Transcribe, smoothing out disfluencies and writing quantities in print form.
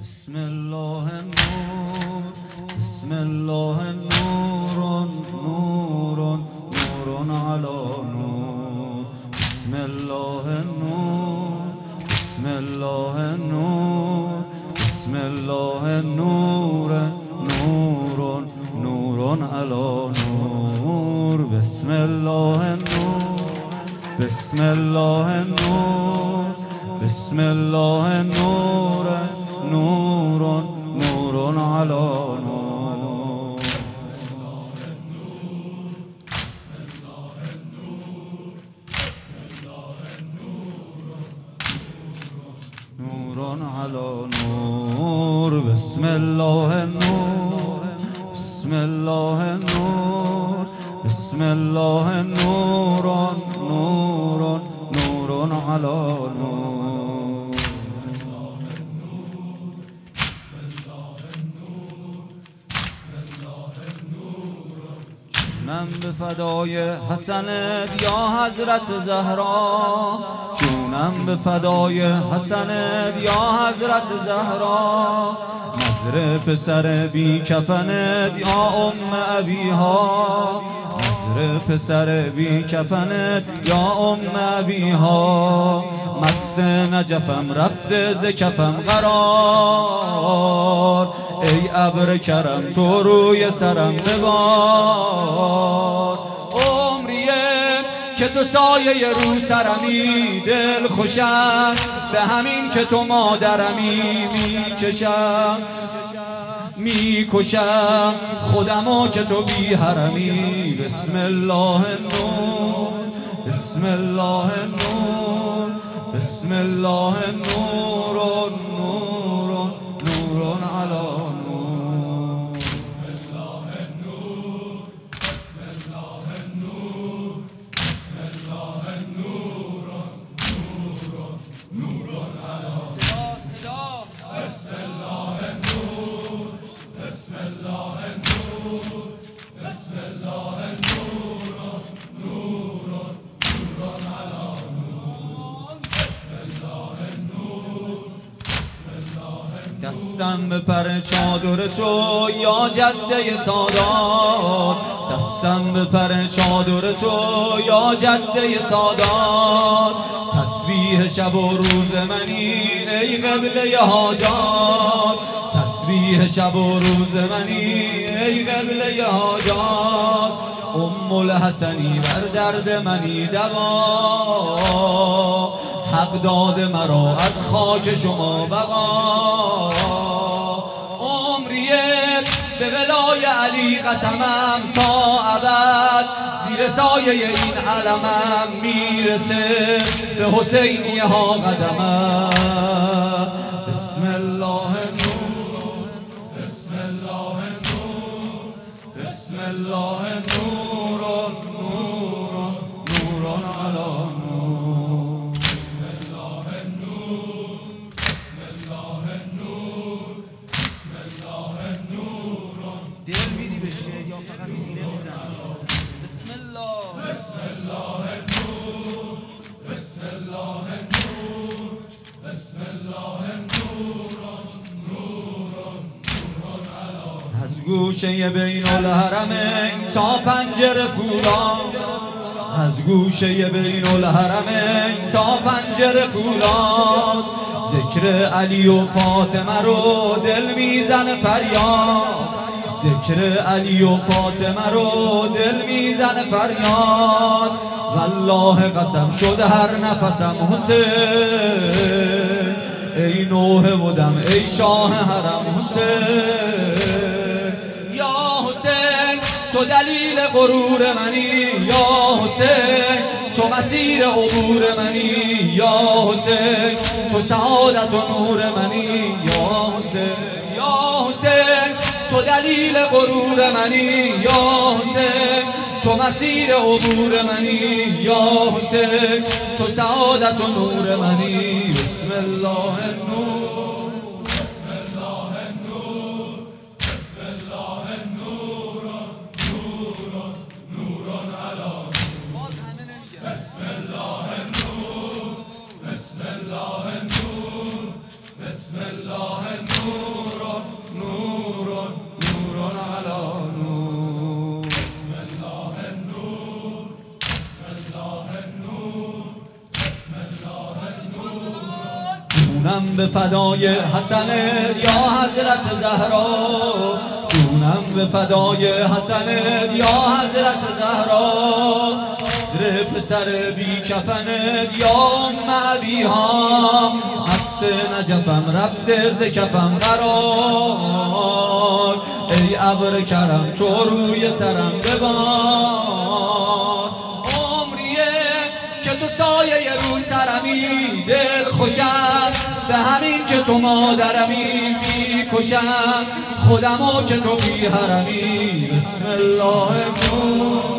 بسم الله النور بسم الله نور نور نور على نور بسم الله النور بسم الله النور بسم الله النور نور نور على نور بسم الله النور بسم الله النور بسم الله النور نور نور على نور نور على نور بسم الله النور بسم الله النور بسم الله النور نور نور على نور من به فدای حسنت یا حضرت زهرا، جونم به فدای حسنت یا حضرت زهرا، نظر پسر بی کفنت یا ام ابیها، نظر پسر بی کفنت یا ام ابیها، مست نجفم رفته ز کفم قرار، ای ابر کرم تو روی سرم ببار، عمریه که تو سایه رو سرمی، دل خوشم به همین که تو مادرمی، میکشم میکشم خودمو که تو بی حرمی. بسم الله النور بسم الله النور بسم الله النور نور نور على نور بسم الله النور بسم الله النور بسم الله النور نور نور على صدا بسم الله النور بسم الله النور بسم الله النور نور نور على دستم به پر چادر تو یا جده سادات، دستم به پر چادر تو یا جده سادات، تسبیح شب و روز منی ای قبله حاجات، تسبیح شب و روز منی ای قبله حاجات، ام الحسنی بر درد منی دوا، حق داد مرا از خاک شما بقا، عمریه به ولای علی قسمم تا ابد، زیر سایه این علمم میرسه به حسینیه ها قدمم. بسم الله النور بسم الله النور بسم الله النور نور نور على نور بسم الله النور بسم الله النور بسم الله النور. دل میدی بشه یا فقط سینه میزنی؟ بسم الله بسم الله النور بسم الله النور بسم الله النور نور نور على. از گوشه بین الحرمین تا پنجره فولاد، از گوشه بین الحرمین تا پنجره فولاد، ذکر علی و فاطمه رو دل میزنه فریاد، ذکر علی و فاطمه رو دل میزنه فریاد، والله قسم شد هر نفسم حسین، ای نوحه بودم ای شاه حرم حسین، یا حسین تو دلیل غرور منی، یا حسین تو مسیر عبور منی، یا حسین تو سعادت و نور منی، یا حسین یا حسین تو دلیل غرور منی، یا حسین تو مسیر عبور منی، یا حسین تو سعادت و نور منی. بسم الله النور بسم الله النور بسم الله النور نور نور على نور بسم الله النور بسم الله النور بسم الله الله نور نور نور علی نور بسم الله النور بسم الله النور بسم الله النور جونم به فدای حسنت یا حضرت زهرا جونم به فدای حسنت یا حضرت زهرا زر پسر بی کفنت یا ابیها مست نجفم رفته ز کفم قرار ای ابر کرم تو روی سرم ببار عمریه که تو سایه رو سرمی دل خوشم به همین که تو مادرمی میکشم خودمو که تو بی حرمی بسم الله نور